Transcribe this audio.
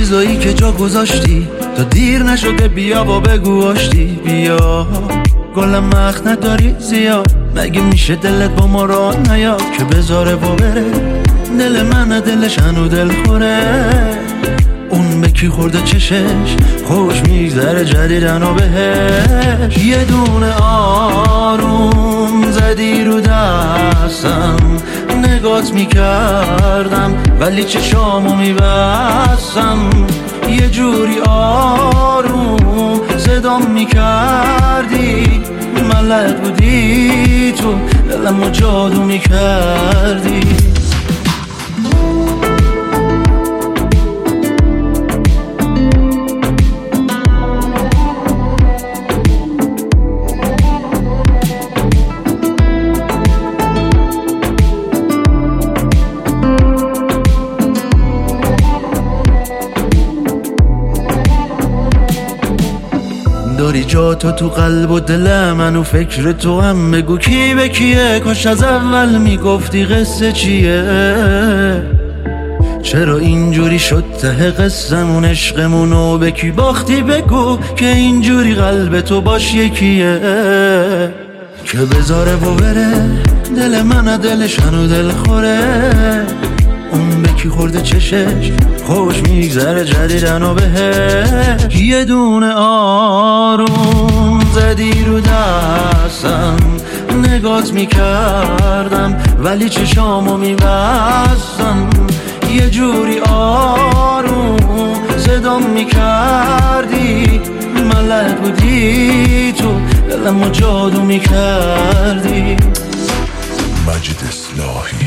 چیزایی که جا گذاشتی تا دیر نشده بیا و بگو آشتی. بیا گلم مخت نداری زیاد، مگه میشه دلت با ما را نیاد که بذاره و بره. دل من دلش هنو دل خوره، اون به کی خورده چشش خوش میگذره جدیدن و بهش. یه دونه آروم زدی رو دستم، نگات میکردم ولی چشامو میبستم. یه جوری آروم صدام میکردی، ملک بودی تو دلمو جادو میکردی. داری جا تو قلب و دل من و فکر تو هم. بگو کی به کیه، کاش از اول میگفتی قصه چیه. چرا اینجوری شد ته قصمون عشقمونو به کی باختی. بگو که اینجوری قلب تو باش یکیه که بذاره و بره. دل من دلش هنو دل خوره، اون به کی خورده چشش خوش میگذره جدیدن و بهش. یه دونه آروم زدی رو دستم، نگات میکردم ولی چشامو میبستم. یه جوری آروم صدام میکردی، ملک بودی تو دلمو جادو میکردی. مجید اصلاحی